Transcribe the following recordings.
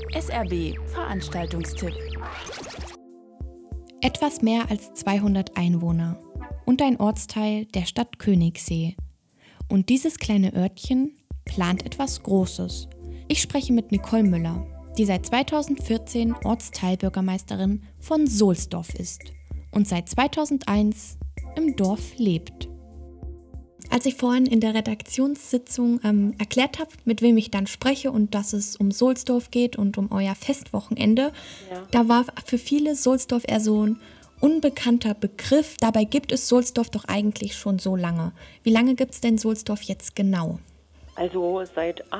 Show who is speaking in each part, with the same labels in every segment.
Speaker 1: SRB Veranstaltungstipp.
Speaker 2: Etwas mehr als 200 Einwohner und ein Ortsteil der Stadt Königssee. Und dieses kleine Örtchen plant etwas Großes. Ich spreche mit Nicole Müller, die seit 2014 Ortsteilbürgermeisterin von Sohlsdorf ist und seit 2001 im Dorf lebt. Als ich vorhin in der Redaktionssitzung erklärt habe, mit wem ich dann spreche und dass es um Sohlsdorf geht und um euer Festwochenende, da war für viele Sohlsdorf eher so ein unbekannter Begriff. Dabei gibt es Sohlsdorf doch eigentlich schon so lange. Wie lange gibt es denn Sohlsdorf jetzt genau?
Speaker 3: Also seit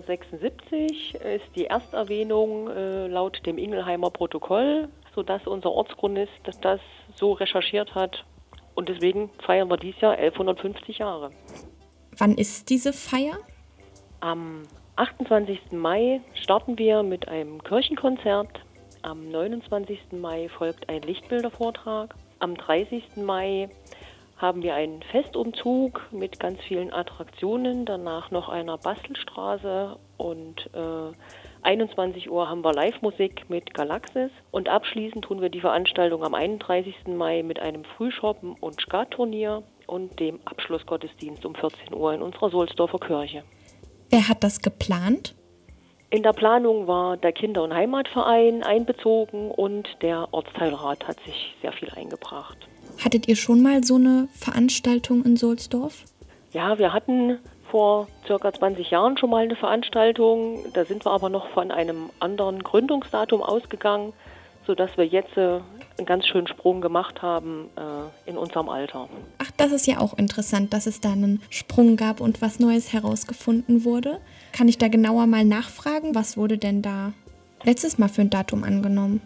Speaker 3: 876 ist die Ersterwähnung laut dem Ingelheimer Protokoll, sodass unser Ortschronist das so recherchiert hat. Und deswegen feiern wir dieses Jahr 1150 Jahre.
Speaker 2: Wann ist diese Feier?
Speaker 3: Am 28. Mai starten wir mit einem Kirchenkonzert. Am 29. Mai folgt ein Lichtbildervortrag. Am 30. Mai haben wir einen Festumzug mit ganz vielen Attraktionen. Danach noch einer Bastelstraße und 21 Uhr haben wir Live-Musik mit Galaxis und abschließend tun wir die Veranstaltung am 31. Mai mit einem Frühschoppen und Skatturnier und dem Abschlussgottesdienst um 14 Uhr in unserer Sohlsdorfer Kirche.
Speaker 2: Wer hat das geplant?
Speaker 3: In der Planung war der Kinder- und Heimatverein einbezogen und der Ortsteilrat hat sich sehr viel eingebracht.
Speaker 2: Hattet ihr schon mal so eine Veranstaltung in Sohlsdorf?
Speaker 3: Ja, wir hatten vor ca. 20 Jahren schon mal eine Veranstaltung. Da sind wir aber noch von einem anderen Gründungsdatum ausgegangen, sodass wir jetzt einen ganz schönen Sprung gemacht haben in unserem Alter.
Speaker 2: Ach, das ist ja auch interessant, dass es da einen Sprung gab und was Neues herausgefunden wurde. Kann ich da genauer mal nachfragen? Was wurde denn da letztes Mal für ein Datum angenommen?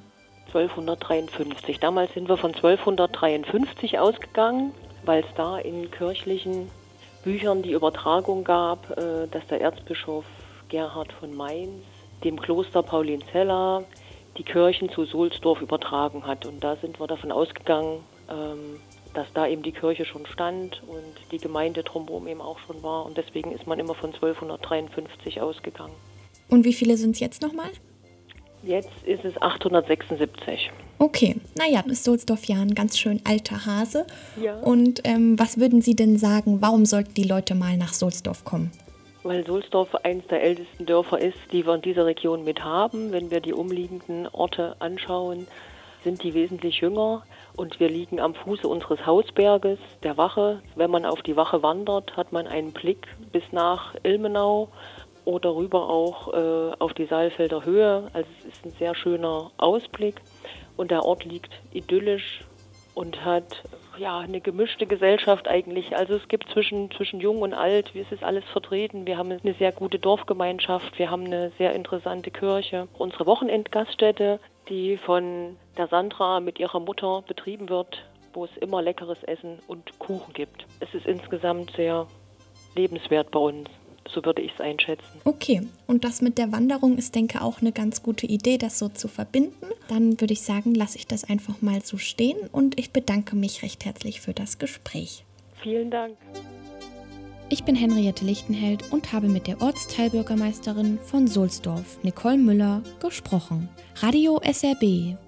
Speaker 3: 1253. Damals sind wir von 1253 ausgegangen, weil es da in kirchlichen Büchern die Übertragung gab, dass der Erzbischof Gerhard von Mainz dem Kloster Paulinzella die Kirchen zu Sohlsdorf übertragen hat. Und da sind wir davon ausgegangen, dass da eben die Kirche schon stand und die Gemeinde drumherum eben auch schon war. Und deswegen ist man immer von 1253 ausgegangen.
Speaker 2: Und wie viele sind es jetzt nochmal?
Speaker 3: Jetzt ist es 876.
Speaker 2: Okay, naja, ist Sohlsdorf ja ein ganz schön alter Hase.
Speaker 3: Ja.
Speaker 2: Und was würden Sie denn sagen, warum sollten die Leute mal nach Sohlsdorf kommen?
Speaker 3: Weil Sohlsdorf eines der ältesten Dörfer ist, die wir in dieser Region mit haben. Wenn wir die umliegenden Orte anschauen, sind die wesentlich jünger. Und wir liegen am Fuße unseres Hausberges, der Wache. Wenn man auf die Wache wandert, hat man einen Blick bis nach Ilmenau oder rüber auch auf die Saalfelder Höhe. Also es ist ein sehr schöner Ausblick. Und der Ort liegt idyllisch und hat eine gemischte Gesellschaft eigentlich. Also es gibt zwischen Jung und Alt, es ist alles vertreten. Wir haben eine sehr gute Dorfgemeinschaft, wir haben eine sehr interessante Kirche. Unsere Wochenendgaststätte, die von der Sandra mit ihrer Mutter betrieben wird, wo es immer leckeres Essen und Kuchen gibt. Es ist insgesamt sehr lebenswert bei uns. So würde ich es einschätzen.
Speaker 2: Okay, und das mit der Wanderung ist, denke ich, auch eine ganz gute Idee, das so zu verbinden. Dann würde ich sagen, lasse ich das einfach mal so stehen und ich bedanke mich recht herzlich für das Gespräch.
Speaker 3: Vielen Dank.
Speaker 2: Ich bin Henriette Lichtenheld und habe mit der Ortsteilbürgermeisterin von Sohlsdorf, Nicole Müller, gesprochen. Radio SRB